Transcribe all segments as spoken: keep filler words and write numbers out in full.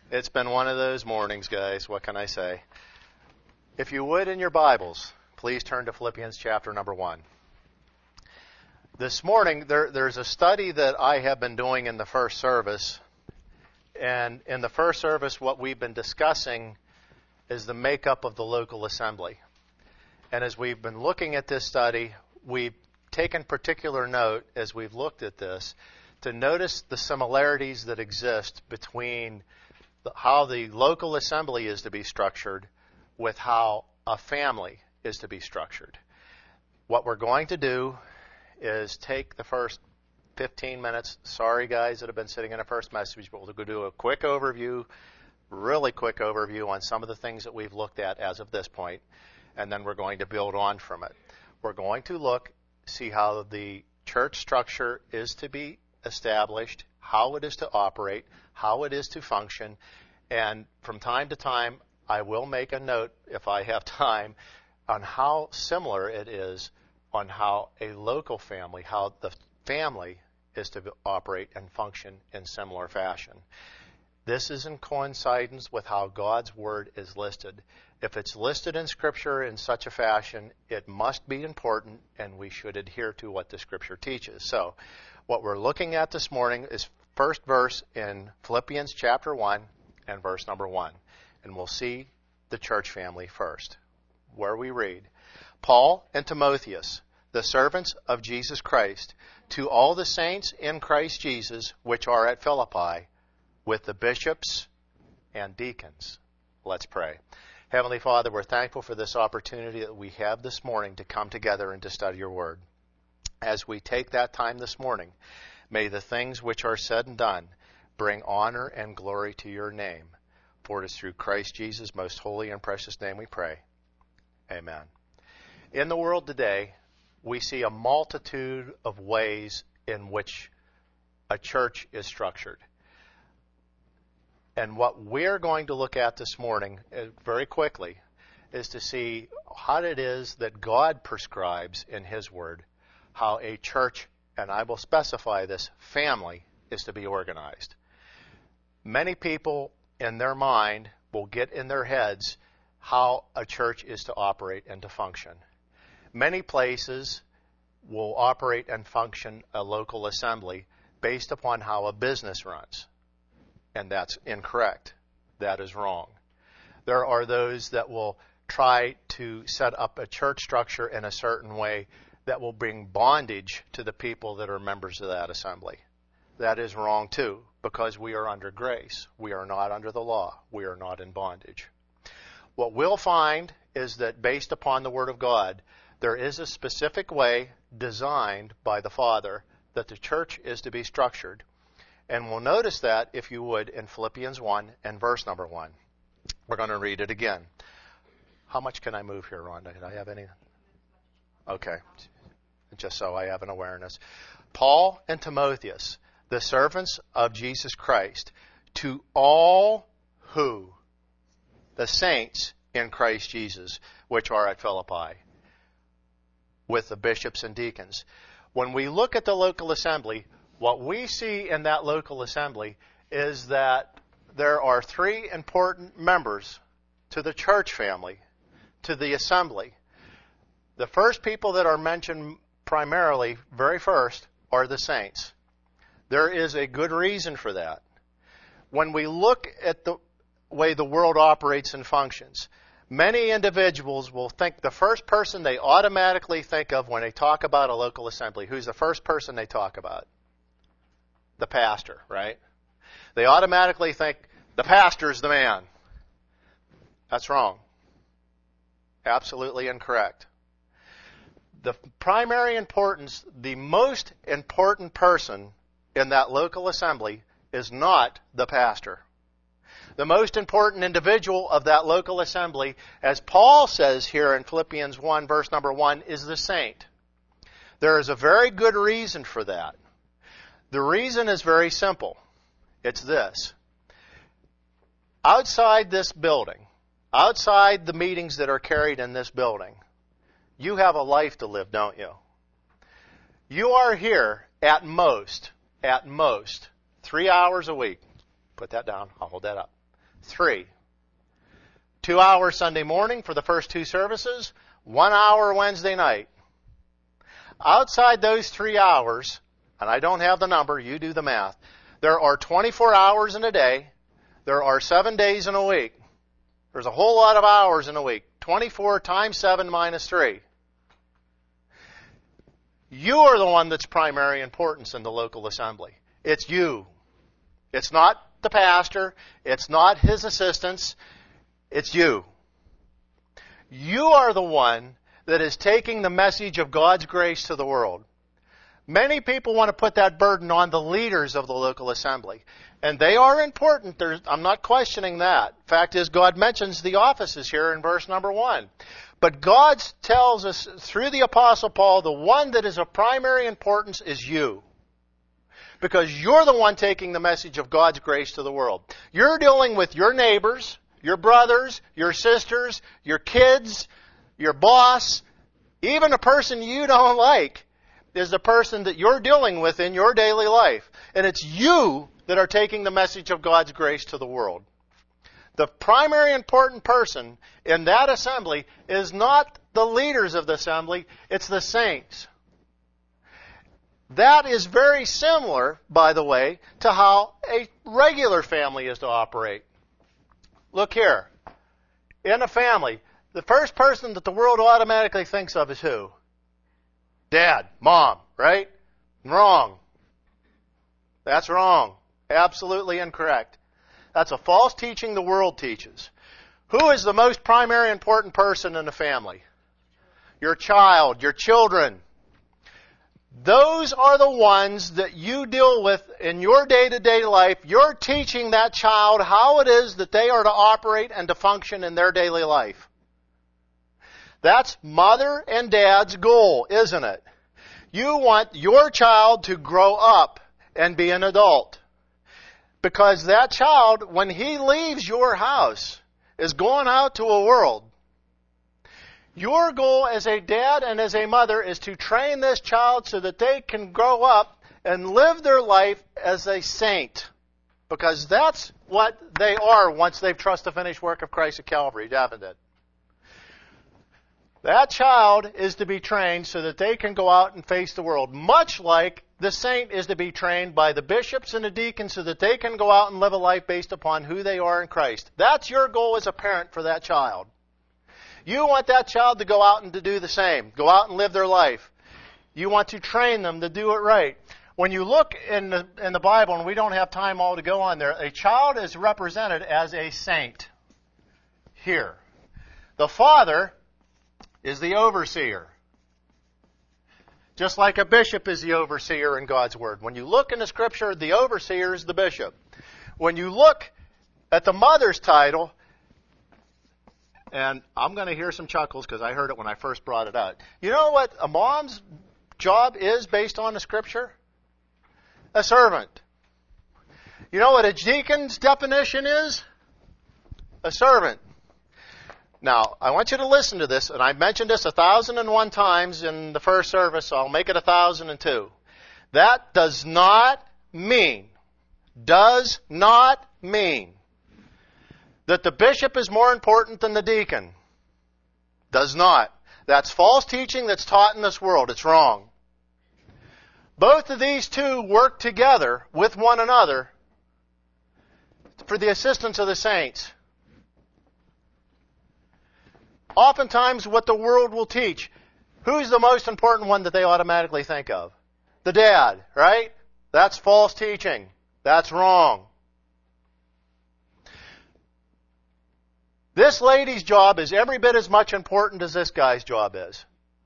It's been one of those mornings, guys. What can I say? If you would, in your Bibles, please turn to Philippians chapter number one. This morning, there, there's a study that I have been doing in the first service. And in the first service, what we've been discussing is the makeup of the local assembly. And as we've been looking at this study, we've taken particular note, as we've looked at this, to notice the similarities that exist between the, how the local assembly is to be structured with how a family is to be structured. What we're going to do is take the first fifteen minutes. Sorry, guys, that have been sitting in a first message, but we'll do a quick overview, really quick overview on some of the things that we've looked at as of this point, and then we're going to build on from it. We're going to look, see how the church structure is to be established, how it is to operate, how it is to function, and from time to time, I will make a note, if I have time, on how similar it is on how a local family, how the family is to operate and function in similar fashion. This is in coincidence with how God's Word is listed. If it's listed in Scripture in such a fashion, it must be important, and we should adhere to what the Scripture teaches. So, what we're looking at this morning is first verse in Philippians chapter one and verse number one. And we'll see the church family first, where we read, Paul and Timotheus, the servants of Jesus Christ, to all the saints in Christ Jesus which are at Philippi, with the bishops and deacons. Let's pray. Heavenly Father, we're thankful for this opportunity that we have this morning to come together and to study your word. As we take that time this morning, may the things which are said and done bring honor and glory to your name. For it is through Christ Jesus' most holy and precious name we pray. Amen. In the world today, we see a multitude of ways in which a church is structured. And what we're going to look at this morning, uh, very quickly, is to see how it is that God prescribes in His Word how a church, and I will specify this, family, is to be organized. Many people in their mind will get in their heads how a church is to operate and to function. Many places will operate and function a local assembly based upon how a business runs. And that's incorrect. That is wrong. There are those that will try to set up a church structure in a certain way that will bring bondage to the people that are members of that assembly. That is wrong too, because we are under grace. We are not under the law. We are not in bondage. What we'll find is that based upon the Word of God, there is a specific way designed by the Father that the church is to be structured. And we'll notice that, if you would, in Philippians one and verse number one. We're going to read it again. How much can I move here, Rhonda? Do I have any? Okay. Just so I have an awareness. Paul and Timotheus, the servants of Jesus Christ, to all who, the saints in Christ Jesus, which are at Philippi, with the bishops and deacons. When we look at the local assembly, what we see in that local assembly is that there are three important members to the church family, to the assembly. The first people that are mentioned primarily, very first, are the saints. There is a good reason for that. When we look at the way the world operates and functions, many individuals will think the first person they automatically think of when they talk about a local assembly, who's the first person they talk about? The pastor, right? They automatically think the pastor's the man. That's wrong. Absolutely incorrect. The primary importance, the most important person in that local assembly is not the pastor. The most important individual of that local assembly, as Paul says here in Philippians one, verse number one, is the saint. There is a very good reason for that. The reason is very simple. It's this. Outside this building, outside the meetings that are carried in this building, you have a life to live, don't you? You are here at most, at most, three hours a week. Put that down. I'll hold that up. Three. Two hours Sunday morning for the first two services, one hour Wednesday night. Outside those three hours, and I don't have the number, you do the math, there are twenty-four hours in a day, there are seven days in a week. There's a whole lot of hours in a week. twenty-four times seven minus three. You are the one that's primary importance in the local assembly. It's you. It's not the pastor. It's not his assistants. It's you. You are the one that is taking the message of God's grace to the world. Many people want to put that burden on the leaders of the local assembly. And they are important. There's, I'm not questioning that. Fact is, God mentions the offices here in verse number one. But God tells us through the Apostle Paul, the one that is of primary importance is you. Because you're the one taking the message of God's grace to the world. You're dealing with your neighbors, your brothers, your sisters, your kids, your boss, even a person you don't like is the person that you're dealing with in your daily life. And it's you that are taking the message of God's grace to the world. The primary important person in that assembly is not the leaders of the assembly, it's the saints. That is very similar, by the way, to how a regular family is to operate. Look here. In a family, the first person that the world automatically thinks of is who? Dad, mom, right? Wrong. That's wrong. Absolutely incorrect. That's a false teaching the world teaches. Who is the most primary important person in the family? Your child, your children. Those are the ones that you deal with in your day-to-day life. You're teaching that child how it is that they are to operate and to function in their daily life. That's mother and dad's goal, isn't it? You want your child to grow up and be an adult. Because that child, when he leaves your house, is going out to a world. Your goal as a dad and as a mother is to train this child so that they can grow up and live their life as a saint. Because that's what they are once they've trusted the finished work of Christ at Calvary, haven't it? That child is to be trained so that they can go out and face the world, much like the saint is to be trained by the bishops and the deacons so that they can go out and live a life based upon who they are in Christ. That's your goal as a parent for that child. You want that child to go out and to do the same, go out and live their life. You want to train them to do it right. When you look in the, in the Bible, and we don't have time all to go on there, a child is represented as a saint here. The father is the overseer. Just like a bishop is the overseer in God's Word. When you look in the Scripture, the overseer is the bishop. When you look at the mother's title, and I'm going to hear some chuckles because I heard it when I first brought it out. You know what a mom's job is based on the Scripture? A servant. You know what a deacon's definition is? A servant. Now, I want you to listen to this, and I mentioned this a thousand and one times in the first service, so I'll make it a thousand and two. That does not mean, does not mean that the bishop is more important than the deacon. Does not. That's false teaching that's taught in this world. It's wrong. Both of these two work together with one another for the assistance of the saints. Oftentimes what the world will teach, who's the most important one that they automatically think of? The dad, right? That's false teaching. That's wrong. This lady's job is every bit as much important as this guy's job is.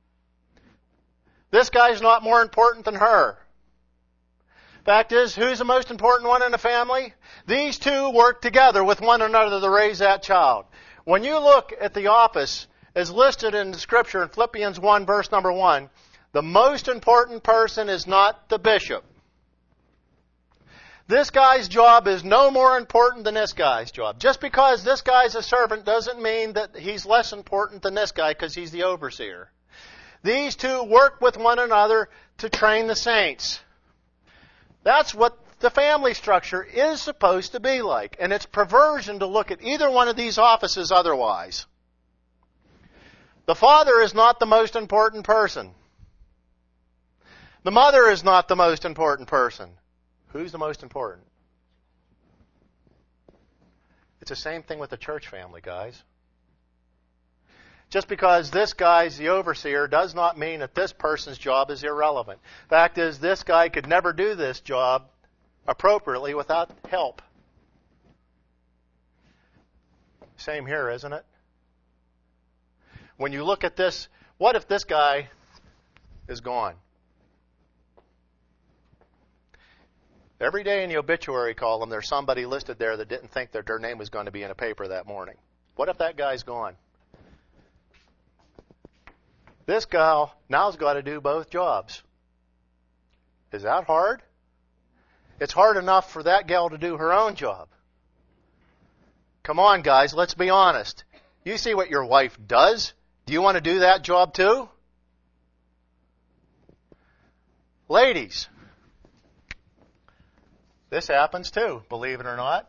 This guy's not more important than her. Fact is, who's the most important one in the family? These two work together with one another to raise that child. When you look at the office as listed in the Scripture in Philippians one, verse number one, the most important person is not the bishop. This guy's job is no more important than this guy's job. Just because this guy's a servant doesn't mean that he's less important than this guy because he's the overseer. These two work with one another to train the saints. That's what the family structure is supposed to be like. And it's perversion to look at either one of these offices otherwise. The father is not the most important person. The mother is not the most important person. Who's the most important? It's the same thing with the church family, guys. Just because this guy's the overseer does not mean that this person's job is irrelevant. Fact is, this guy could never do this job appropriately without help. Same here, isn't it? When you look at this, what if this guy is gone? Every day in the obituary column, there's somebody listed there that didn't think that their name was going to be in a paper that morning. What if that guy's gone? This gal now's got to do both jobs. Is that hard? It's hard enough for that gal to do her own job. Come on, guys, let's be honest. You see what your wife does? Do you want to do that job too? Ladies, this happens too, believe it or not.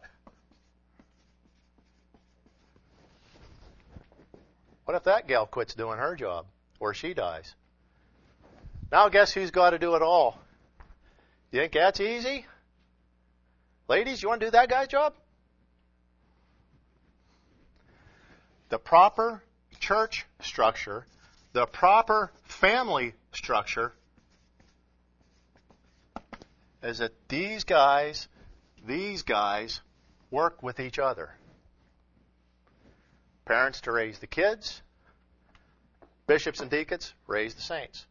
What if that gal quits doing her job? Or she dies? Now guess who's got to do it all? You think that's easy? Ladies, you want to do that guy's job? The proper church structure, the proper family structure, is that these guys, these guys work with each other. Parents to raise the kids. Bishops and deacons raise the saints.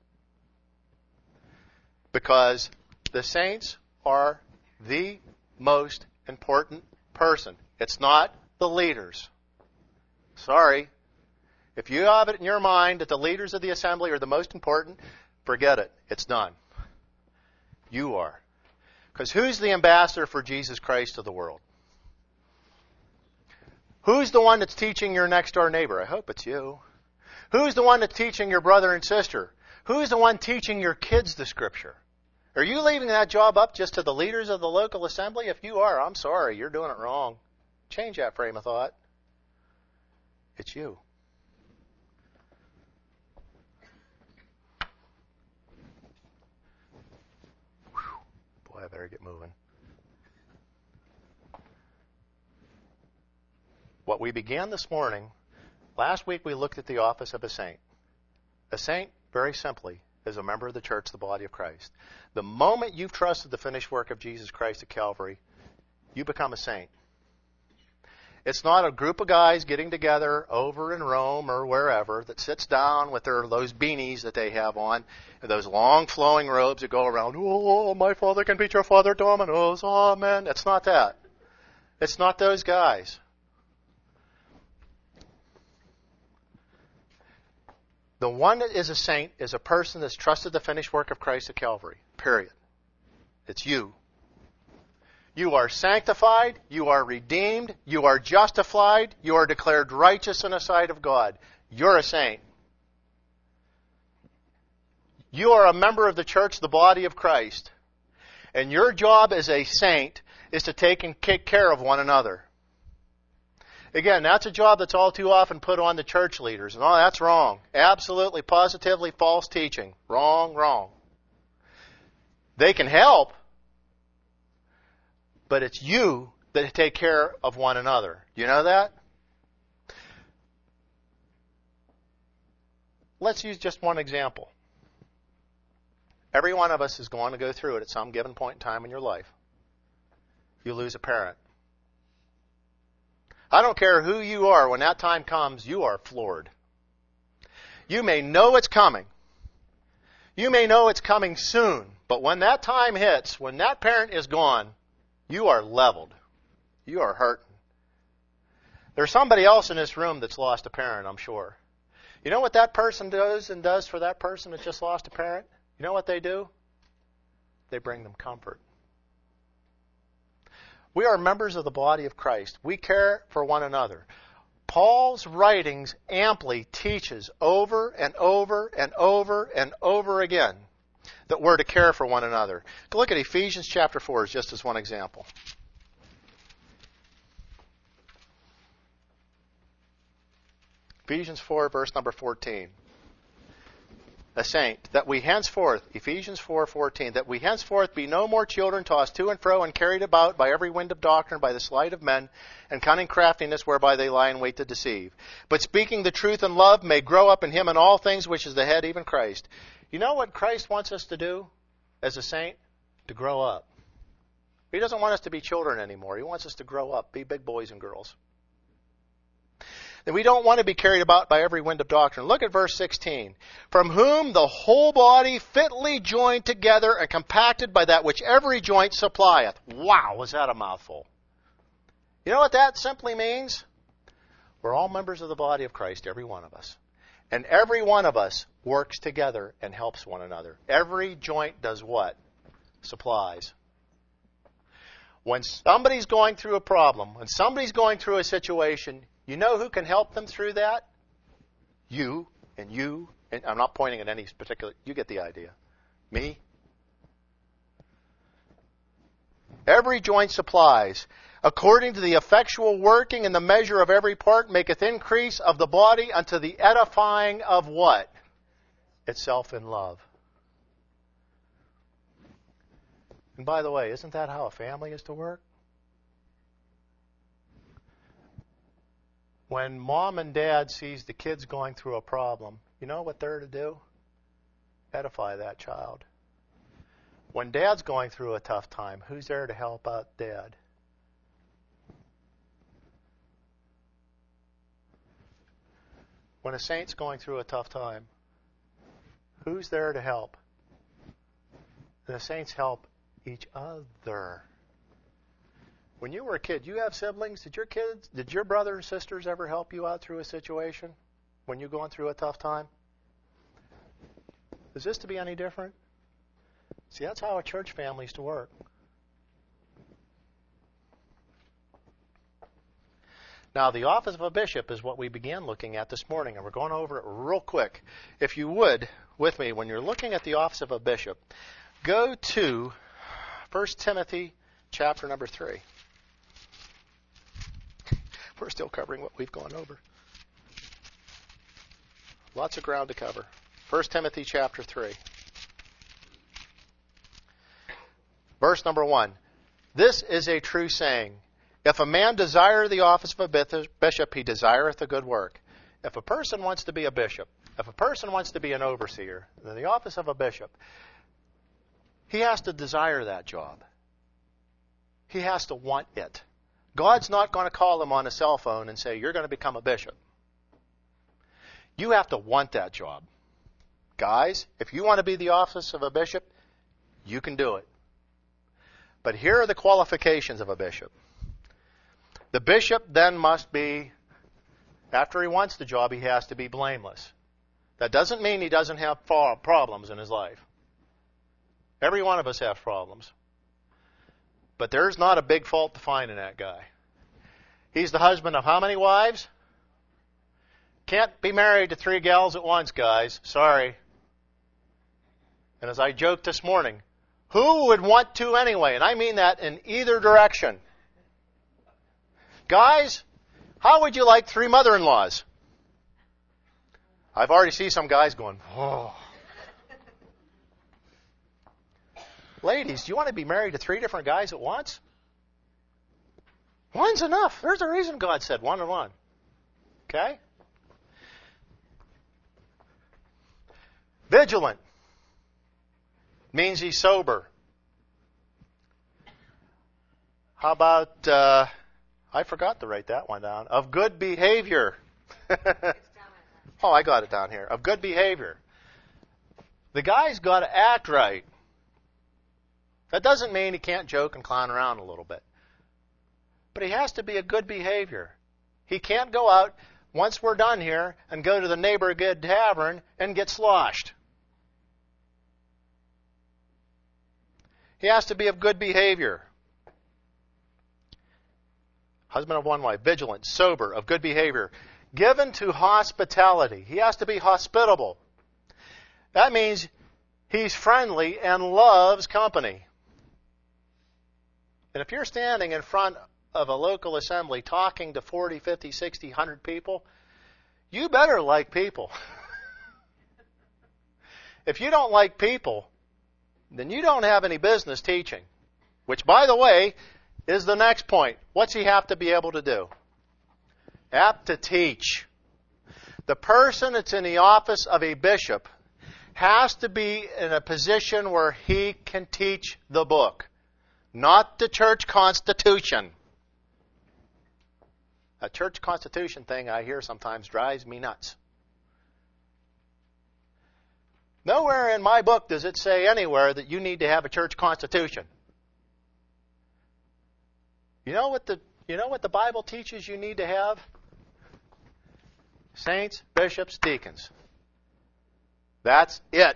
Because the saints are the most important person. It's not the leaders. Sorry. If you have it in your mind that the leaders of the assembly are the most important, forget it. It's done. You are. Because who's the ambassador for Jesus Christ to the world? Who's the one that's teaching your next door neighbor? I hope it's you. Who's the one that's teaching your brother and sister? Who's the one teaching your kids the Scripture? Are you leaving that job up just to the leaders of the local assembly? If you are, I'm sorry, you're doing it wrong. Change that frame of thought. It's you. Whew. Boy, I better get moving. What we began this morning, last week we looked at the office of a saint. A saint, very simply, is a member of the church, the body of Christ. The moment you've trusted the finished work of Jesus Christ at Calvary, you become a saint. It's not a group of guys getting together over in Rome or wherever that sits down with their those beanies that they have on, and those long flowing robes that go around, oh, my Father can beat your Father dominoes, amen. It's not that. It's not those guys. The one that is a saint is a person that's trusted the finished work of Christ at Calvary. Period. It's you. You are sanctified. You are redeemed. You are justified. You are declared righteous in the sight of God. You're a saint. You are a member of the church, the body of Christ. And your job as a saint is to take and take care of one another. Again, that's a job that's all too often put on the church leaders. No, that's wrong. Absolutely, positively false teaching. Wrong, wrong. They can help, but it's you that take care of one another. Do you know that? Let's use just one example. Every one of us is going to go through it at some given point in time in your life. You lose a parent. I don't care who you are, when that time comes, you are floored. You may know it's coming. You may know it's coming soon, but when that time hits, when that parent is gone, you are leveled. You are hurting. There's somebody else in this room that's lost a parent, I'm sure. You know what that person does and does for that person that just lost a parent? You know what they do? They bring them comfort. We are members of the body of Christ. We care for one another. Paul's writings amply teaches over and over and over and over again that we're to care for one another. Look at Ephesians chapter four just as one example. Ephesians four, verse number fourteen. A saint, that we henceforth, Ephesians four fourteen, that we henceforth be no more children tossed to and fro and carried about by every wind of doctrine, by the sleight of men, and cunning craftiness whereby they lie in wait to deceive. But speaking the truth in love may grow up in him in all things, which is the head, even Christ. You know what Christ wants us to do as a saint? To grow up. He doesn't want us to be children anymore. He wants us to grow up, be big boys and girls. And we don't want to be carried about by every wind of doctrine. Look at verse sixteen. From whom the whole body fitly joined together and compacted by that which every joint supplieth. Wow, was that a mouthful? You know what that simply means? We're all members of the body of Christ, every one of us. And every one of us works together and helps one another. Every joint does what? Supplies. When somebody's going through a problem, when somebody's going through a situation, you know who can help them through that? You and you. And I'm not pointing at any particular. You get the idea. Me. Every joint supplies, according to the effectual working in the measure of every part, maketh increase of the body unto the edifying of what? Itself in love. And by the way, isn't that how a family is to work? When mom and dad sees the kids going through a problem, you know what they're to do? Edify that child. When dad's going through a tough time, who's there to help out dad? When a saint's going through a tough time, who's there to help? The saints help each other. When you were a kid, you have siblings. Did your kids, did your brothers and sisters ever help you out through a situation when you're going through a tough time? Is this to be any different? See, that's how a church family is to work. Now, the office of a bishop is what we began looking at this morning, and we're going over it real quick. If you would, with me, when you're looking at the office of a bishop, go to First Timothy chapter number three. We're still covering what we've gone over. Lots of ground to cover. First Timothy chapter three. Verse number one. This is a true saying. If a man desire the office of a bishop, he desireth a good work. If a person wants to be a bishop, if a person wants to be an overseer, then the office of a bishop, he has to desire that job. He has to want it. God's not going to call him on a cell phone and say, you're going to become a bishop. You have to want that job. Guys, if you want to be the office of a bishop, you can do it. But here are the qualifications of a bishop. The bishop then must be, after he wants the job, he has to be blameless. That doesn't mean he doesn't have problems in his life. Every one of us have problems. But there's not a big fault to find in that guy. He's the husband of how many wives? Can't be married to three gals at once, guys. Sorry. And as I joked this morning, who would want to anyway? And I mean that in either direction. Guys, how would you like three mother-in-laws? I've already seen some guys going, oh. Ladies, do you want to be married to three different guys at once? One's enough. There's a reason God said one and one. Okay? Vigilant means he's sober. How about, uh, I forgot to write that one down. Of good behavior. Oh, I got it down here. Of good behavior. The guy's got to act right. That doesn't mean he can't joke and clown around a little bit. But he has to be a good behavior. He can't go out, once we're done here, and go to the neighborhood tavern and get sloshed. He has to be of good behavior. Husband of one wife, vigilant, sober, of good behavior. Given to hospitality. He has to be hospitable. That means He's friendly and loves company. And if you're standing in front of a local assembly talking to forty, fifty, sixty, one hundred people, you better like people. If you don't like people, then you don't have any business teaching. Which, by the way, is the next point. What's he have to be able to do? Apt to teach. The person that's in the office of a bishop has to be in a position where he can teach the book, not the church constitution. A church constitution thing I hear sometimes drives me nuts. Nowhere in my book does it say anywhere that you need to have a church constitution. You know what the you know what the Bible teaches you need to have? Saints, bishops, deacons. That's it.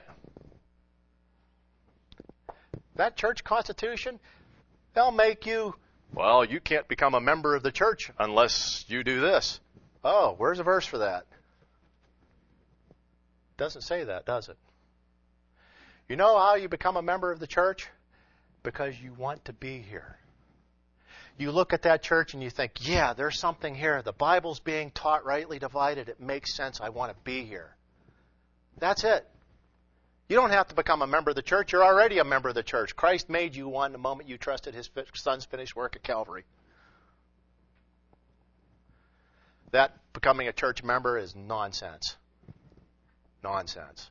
That church constitution, they'll make you, well, you can't become a member of the church unless you do this. Oh, where's a verse for that? Doesn't say that, does it? You know how you become a member of the church? Because you want to be here. You look at that church and you think, yeah, there's something here. The Bible's being taught rightly divided. It makes sense. I want to be here. That's it. You don't have to become a member of the church. You're already a member of the church. Christ made you one the moment you trusted His Son's finished work at Calvary. That becoming a church member is nonsense. Nonsense.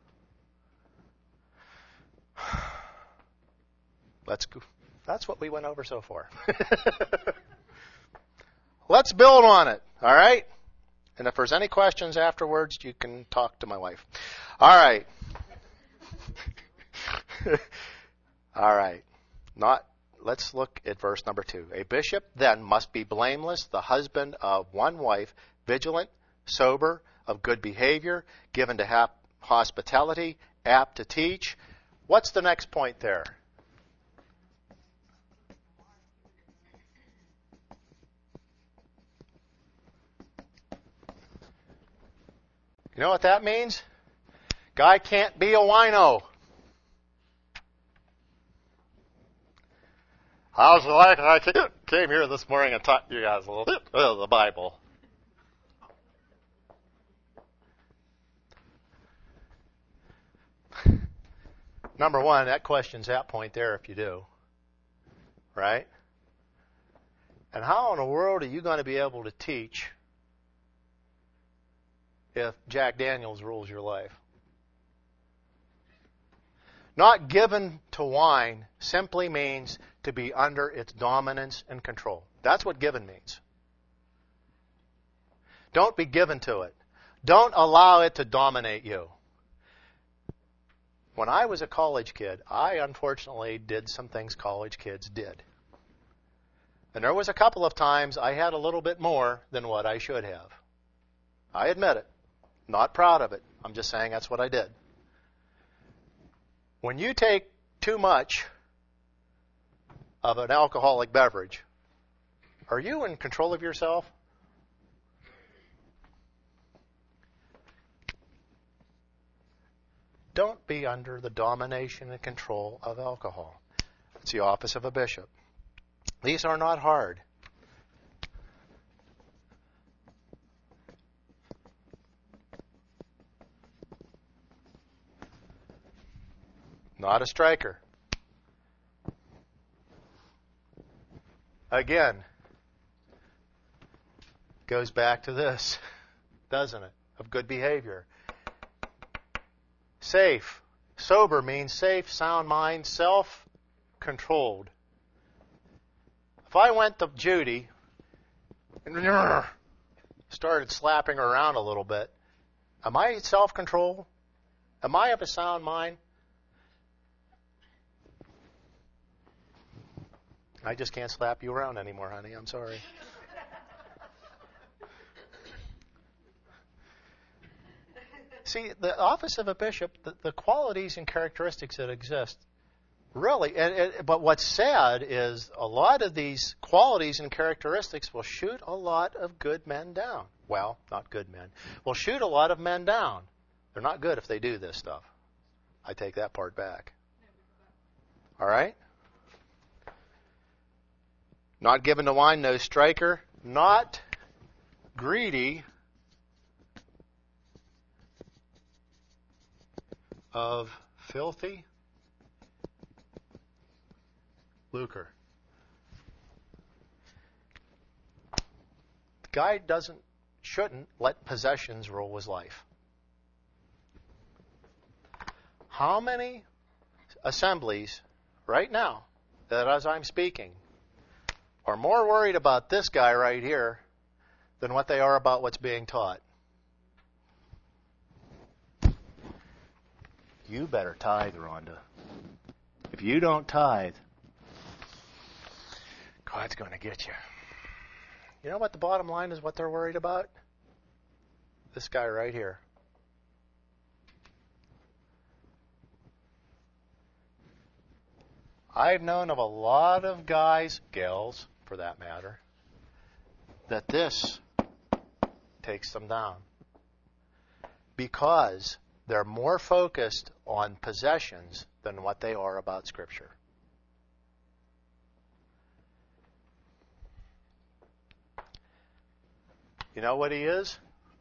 Let's go. That's what we went over so far. Let's build on it, all right? And if there's any questions afterwards, you can talk to my wife. All right. All right. Not. Let's look at verse number two. A bishop then must be blameless, the husband of one wife, vigilant, sober, of good behavior, given to ha- hospitality, apt to teach. What's the next point there? You know what that means? Guy can't be a wino. How's it like I came here this morning and taught you guys a little bit of the Bible? Number one, that questions that point there if you do. Right? And how in the world are you going to be able to teach if Jack Daniels rules your life? Not given to wine simply means to be under its dominance and control. That's what given means. Don't be given to it. Don't allow it to dominate you. When I was a college kid, I unfortunately did some things college kids did. And there was a couple of times I had a little bit more than what I should have. I admit it. Not proud of it. I'm just saying that's what I did. When you take too much of an alcoholic beverage, are you in control of yourself? Don't be under the domination and control of alcohol. It's the office of a bishop. These are not hard. Not a striker. Again, goes back to this, doesn't it? Of good behavior. Safe. Sober means safe, sound mind, self-controlled. If I went to Judy and started slapping her around a little bit, am I self-control? Am I of a sound mind? I just can't slap you around anymore, honey. I'm sorry. See, the office of a bishop, the, the qualities and characteristics that exist, really, and, and, but what's sad is a lot of these qualities and characteristics will shoot a lot of good men down. Well, not good men. Will shoot a lot of men down. They're not good if they do this stuff. I take that part back. All right? Not given to wine, no striker. Not greedy of filthy lucre. The guy doesn't, shouldn't let possessions rule his life. How many assemblies right now that as I'm speaking are more worried about this guy right here than what they are about what's being taught? You better tithe, Rhonda. If you don't tithe, God's going to get you. You know what the bottom line is, what they're worried about? This guy right here. I've known of a lot of guys, gals for that matter, that this takes them down. Because they're more focused on possessions than what they are about Scripture. You know what he is?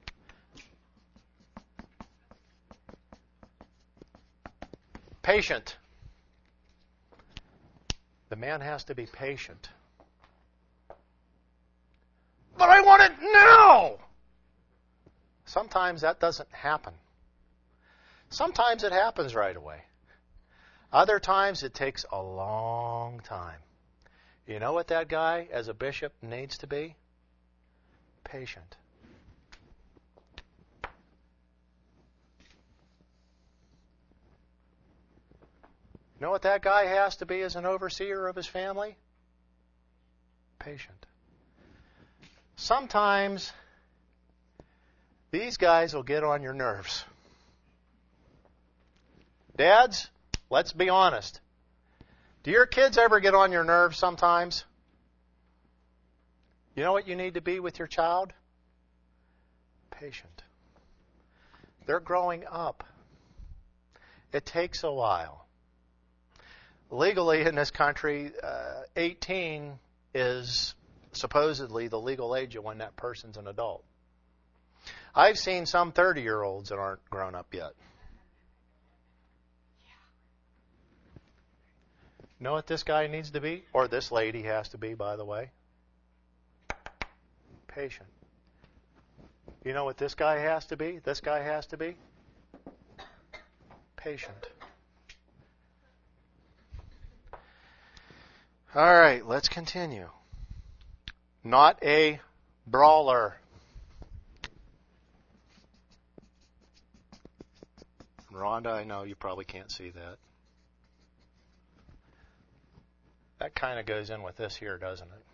Patient. The man has to be patient. But I want it now! Sometimes that doesn't happen. Sometimes it happens right away. Other times it takes a long time. You know what that guy, as a bishop, needs to be? Patient. You know what that guy has to be as an overseer of his family? Patient. Sometimes these guys will get on your nerves. Dads, let's be honest. Do your kids ever get on your nerves sometimes? You know what you need to be with your child? Patient. They're growing up. It takes a while. Legally in this country, uh, eighteen is supposedly the legal age of when that person's an adult. I've seen some thirty-year-olds that aren't grown up yet. Know what this guy needs to be? Or this lady has to be, by the way? Patient. You know what this guy has to be? This guy has to be? Patient. All right, let's continue. Not a brawler. Rhonda, I know you probably can't see that. That kind of goes in with this here, doesn't it?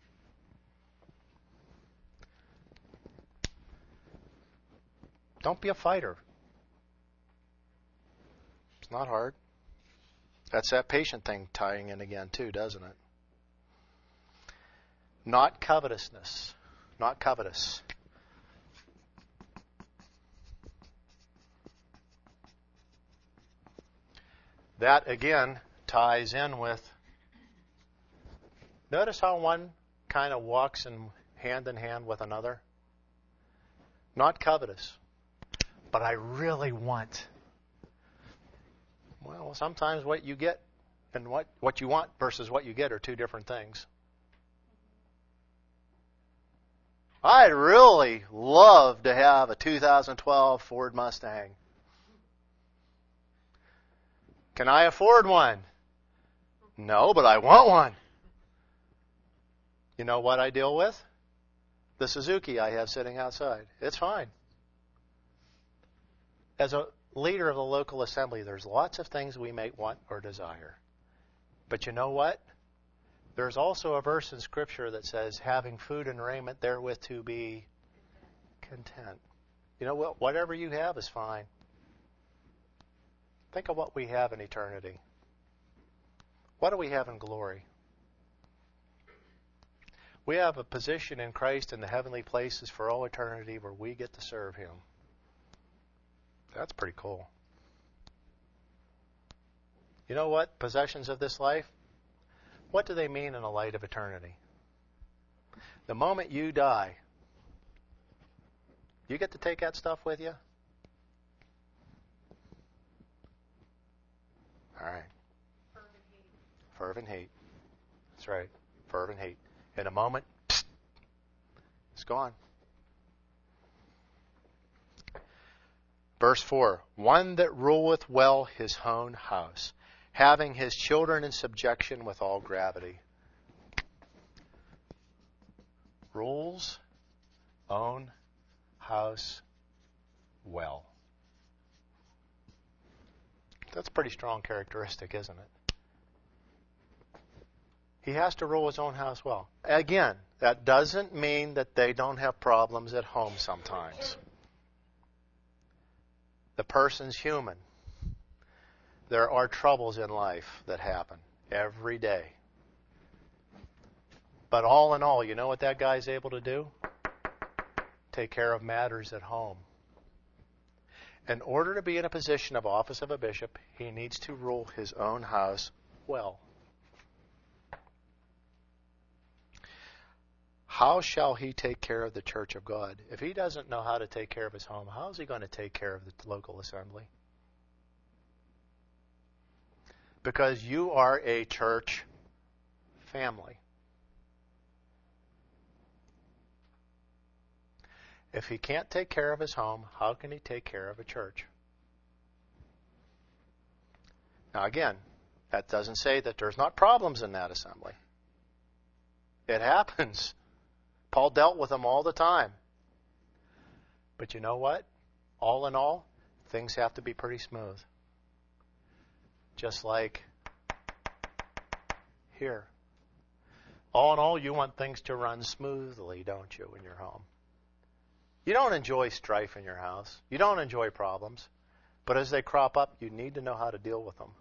Don't be a fighter. It's not hard. That's that patient thing tying in again too, doesn't it? Not covetousness. Not covetous. That again ties in with, notice how one kind of walks in hand in hand with another? Not covetous. But I really want. Well, sometimes what you get and what, what you want versus what you get are two different things. I'd really love to have a two thousand twelve Ford Mustang. Can I afford one? No, but I want one. You know what I deal with? The Suzuki I have sitting outside. It's fine. As a leader of the local assembly, there's lots of things we may want or desire. But you know what? There's also a verse in Scripture that says, having food and raiment therewith to be content. You know what? Whatever you have is fine. Think of what we have in eternity. What do we have in glory? We have a position in Christ in the heavenly places for all eternity where we get to serve Him. That's pretty cool. You know what? Possessions of this life, what do they mean in the light of eternity? The moment you die, you get to take that stuff with you? All right. Fervent hate. Fervent hate. That's right. Fervent hate. In a moment, psst, it's gone. Verse four, one that ruleth well his own house, having his children in subjection with all gravity. Rules, own house, well. That's a pretty strong characteristic, isn't it? He has to rule his own house well. Again, that doesn't mean that they don't have problems at home sometimes. The person's human. There are troubles in life that happen every day. But all in all, you know what that guy's able to do? Take care of matters at home. In order to be in a position of office of a bishop, he needs to rule his own house well. How shall he take care of the church of God? If he doesn't know how to take care of his home, how is he going to take care of the local assembly? Because you are a church family. If he can't take care of his home, how can he take care of a church? Now again, that doesn't say that there's not problems in that assembly. It happens. Paul dealt with them all the time. But you know what? All in all, things have to be pretty smooth. Just like here. All in all, you want things to run smoothly, don't you, in your home? You don't enjoy strife in your house. You don't enjoy problems. But as they crop up, you need to know how to deal with them.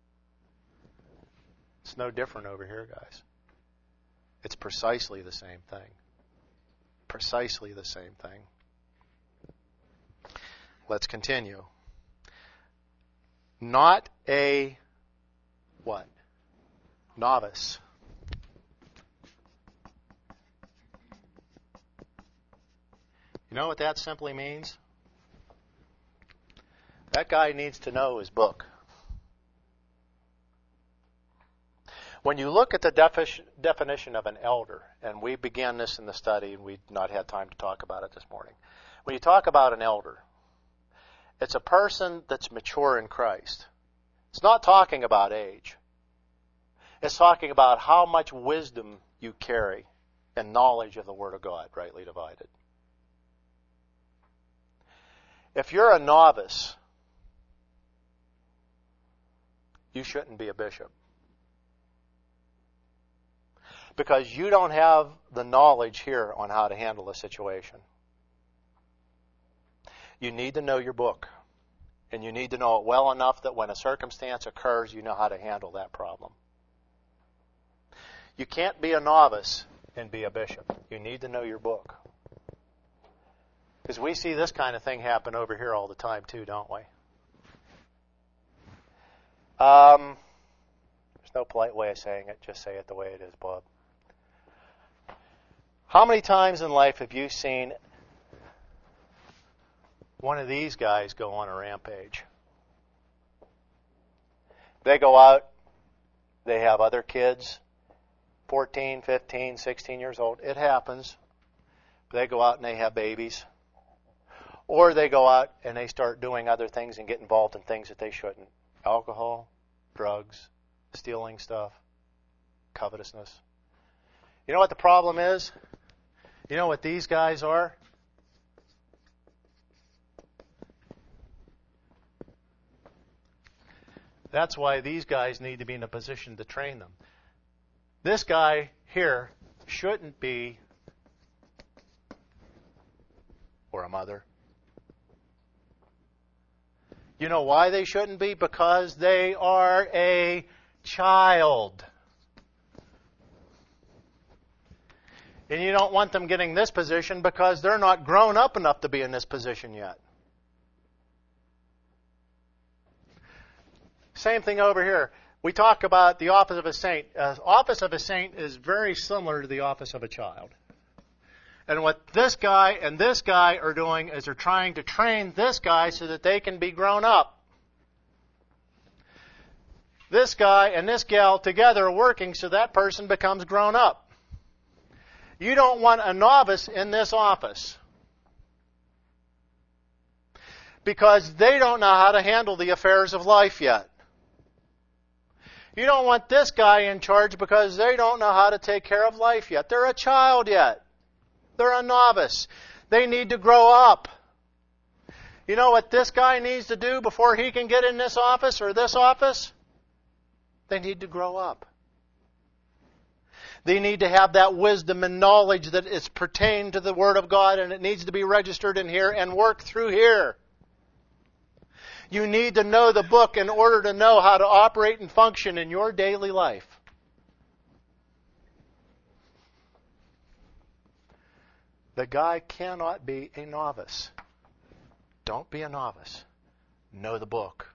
It's no different over here, guys. It's precisely the same thing. Precisely the same thing. Let's continue. Not a what? Novice. You know what that simply means? That guy needs to know his book. When you look at the defi- definition of an elder, and we began this in the study, and we've not had time to talk about it this morning. When you talk about an elder, it's a person that's mature in Christ. It's not talking about age. It's talking about how much wisdom you carry and knowledge of the Word of God, rightly divided. If you're a novice, you shouldn't be a bishop. Because you don't have the knowledge here on how to handle a situation. You need to know your book. And you need to know it well enough that when a circumstance occurs, you know how to handle that problem. You can't be a novice and be a bishop. You need to know your book. Because we see this kind of thing happen over here all the time too, don't we? Um, there's no polite way of saying it. Just say it the way it is, Bob. How many times in life have you seen one of these guys go on a rampage? They go out, they have other kids, fourteen, fifteen, sixteen years old. It happens. They go out and they have babies. Or they go out and they start doing other things and get involved in things that they shouldn't. Alcohol, drugs, stealing stuff, covetousness. You know what the problem is? You know what these guys are? That's why these guys need to be in a position to train them. This guy here shouldn't be, or a mother. You know why they shouldn't be? Because they are a child. And you don't want them getting this position because they're not grown up enough to be in this position yet. Same thing over here. We talk about the office of a saint. Uh, office of a saint is very similar to the office of a child. And what this guy and this guy are doing is they're trying to train this guy so that they can be grown up. This guy and this gal together are working so that person becomes grown up. You don't want a novice in this office because they don't know how to handle the affairs of life yet. You don't want this guy in charge because they don't know how to take care of life yet. They're a child yet. They're a novice. They need to grow up. You know what this guy needs to do before he can get in this office or this office? They need to grow up. They need to have that wisdom and knowledge that is pertained to the Word of God, and it needs to be registered in here and work through here. You need to know the book in order to know how to operate and function in your daily life. The guy cannot be a novice. Don't be a novice. Know the book.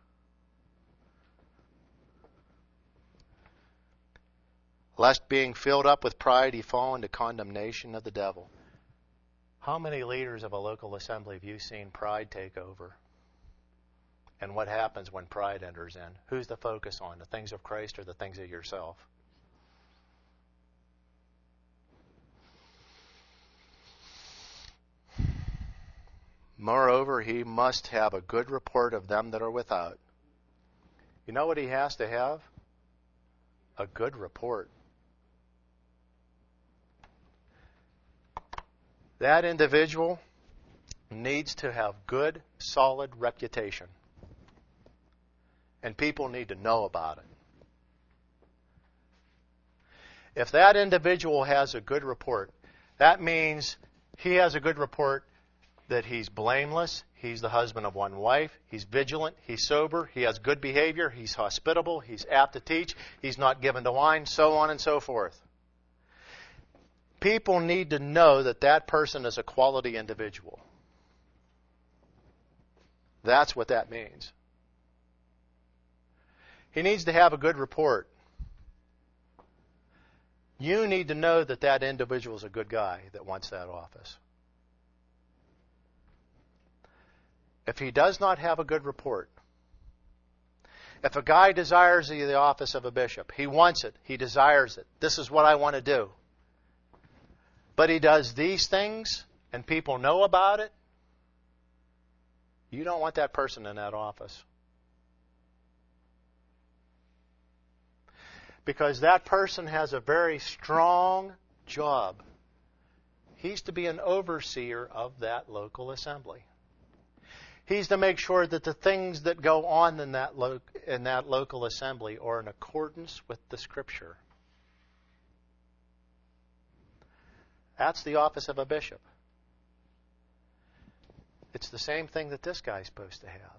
Lest being filled up with pride, he fall into condemnation of the devil. How many leaders of a local assembly have you seen pride take over? And what happens when pride enters in? Who's the focus on? The things of Christ or the things of yourself? Moreover, he must have a good report of them that are without. You know what he has to have? A good report. That individual needs to have good, solid reputation. And people need to know about it. If that individual has a good report, that means he has a good report that he's blameless, he's the husband of one wife, he's vigilant, he's sober, he has good behavior, he's hospitable, he's apt to teach, he's not given to wine, so on and so forth. People need to know that that person is a quality individual. That's what that means. He needs to have a good report. You need to know that that individual is a good guy that wants that office. If he does not have a good report, if a guy desires the office of a bishop, he wants it, he desires it, this is what I want to do, but he does these things and people know about it, you don't want that person in that office. Because that person has a very strong job. He's to be an overseer of that local assembly. He's to make sure that the things that go on in that lo- in that local assembly are in accordance with the Scripture. That's the office of a bishop. It's the same thing that this guy's supposed to have.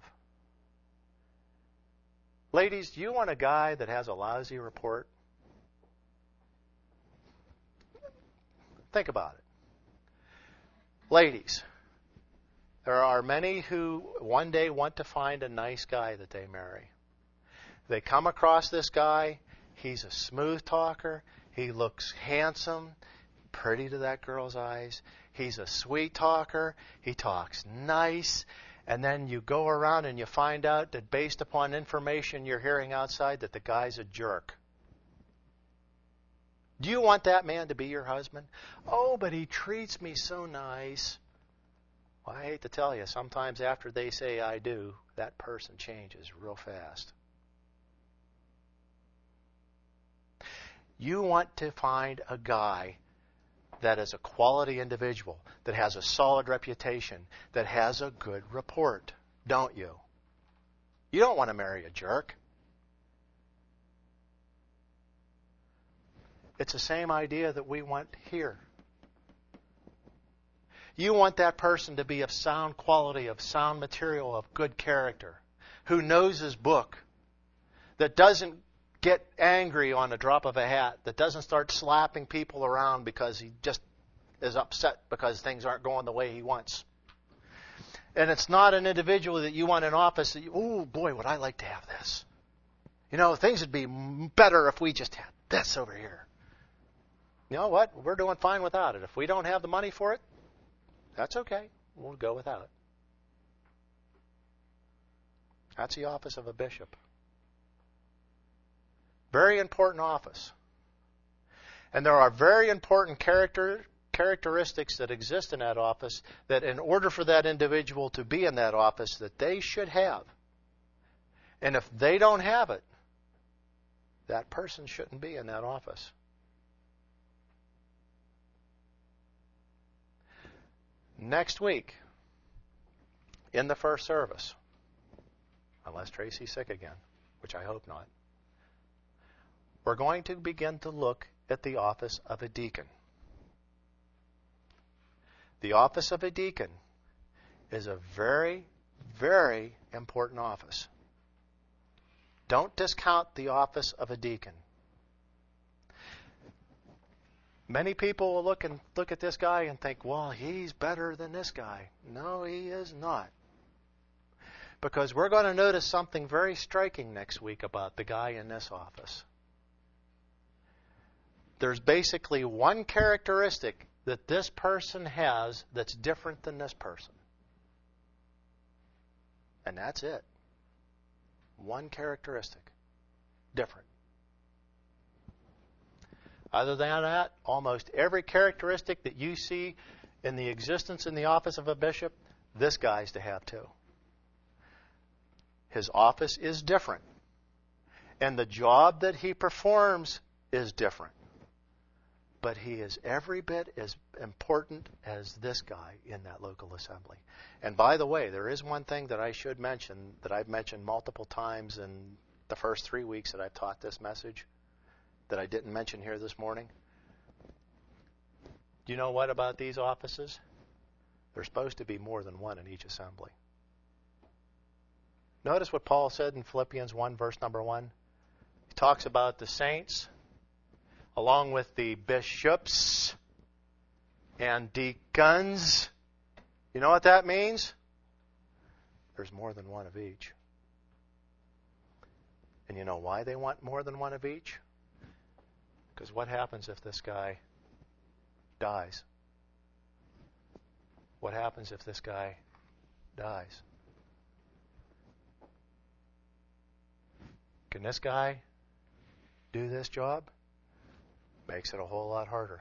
Ladies, do you want a guy that has a lousy report? Think about it. Ladies, there are many who one day want to find a nice guy that they marry. They come across this guy. He's a smooth talker. He looks handsome, pretty to that girl's eyes. He's a sweet talker. He talks nice. And then you go around and you find out that based upon information you're hearing outside that the guy's a jerk. Do you want that man to be your husband? Oh, but he treats me so nice. Well, I hate to tell you, sometimes after they say I do, that person changes real fast. You want to find a guy that is a quality individual, that has a solid reputation, that has a good report, don't you? You don't want to marry a jerk. It's the same idea that we want here. You want that person to be of sound quality, of sound material, of good character, who knows his book, that doesn't get angry on a drop of a hat, that doesn't start slapping people around because he just is upset because things aren't going the way he wants. And it's not an individual that you want in office that you, oh boy, would I like to have this. You know, things would be better if we just had this over here. You know what? We're doing fine without it. If we don't have the money for it, that's okay. We'll go without it. That's the office of a bishop. Very important office. And there are very important character, characteristics that exist in that office that in order for that individual to be in that office that they should have. And if they don't have it, that person shouldn't be in that office. Next week, in the first service, unless Tracy's sick again, which I hope not, we're going to begin to look at the office of a deacon. The office of a deacon is a very, very important office. Don't discount the office of a deacon. Many people will look and look at this guy and think, well, he's better than this guy. No, he is not. Because we're going to notice something very striking next week about the guy in this office. There's basically one characteristic that this person has that's different than this person. And that's it. One characteristic. Different. Other than that, almost every characteristic that you see in the existence in the office of a bishop, this guy's to have too. His office is different. And the job that he performs is different. But he is every bit as important as this guy in that local assembly. And by the way, there is one thing that I should mention that I've mentioned multiple times in the first three weeks that I've taught this message that I didn't mention here this morning. Do you know what about these offices? There's supposed to be more than one in each assembly. Notice what Paul said in Philippians one, verse number one. He talks about the saints along with the bishops and deacons. You know what that means? There's more than one of each. And you know why they want more than one of each? Because what happens if this guy dies? What happens if this guy dies? Can this guy do this job? Makes it a whole lot harder.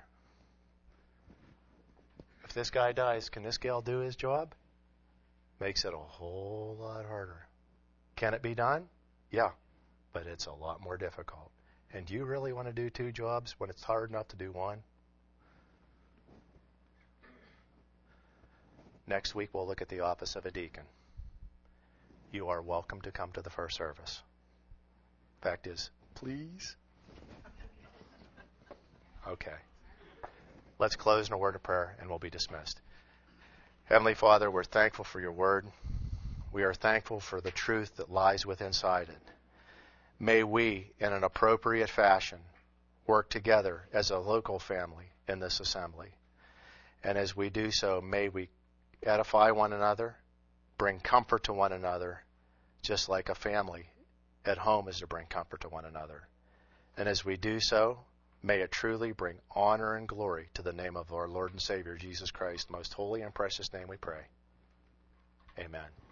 If this guy dies, can this gal do his job? Makes it a whole lot harder. Can it be done? Yeah, but it's a lot more difficult. And do you really want to do two jobs when it's hard enough to do one? Next week we'll look at the office of a deacon. You are welcome to come to the first service. Fact is, please. Okay. Let's close in a word of prayer and we'll be dismissed. Heavenly Father, we're thankful for your word. We are thankful for the truth that lies within inside it. May we, in an appropriate fashion, work together as a local family in this assembly. And as we do so, may we edify one another, bring comfort to one another, just like a family at home is to bring comfort to one another. And as we do so, may it truly bring honor and glory to the name of our Lord and Savior, Jesus Christ, most holy and precious name we pray. Amen.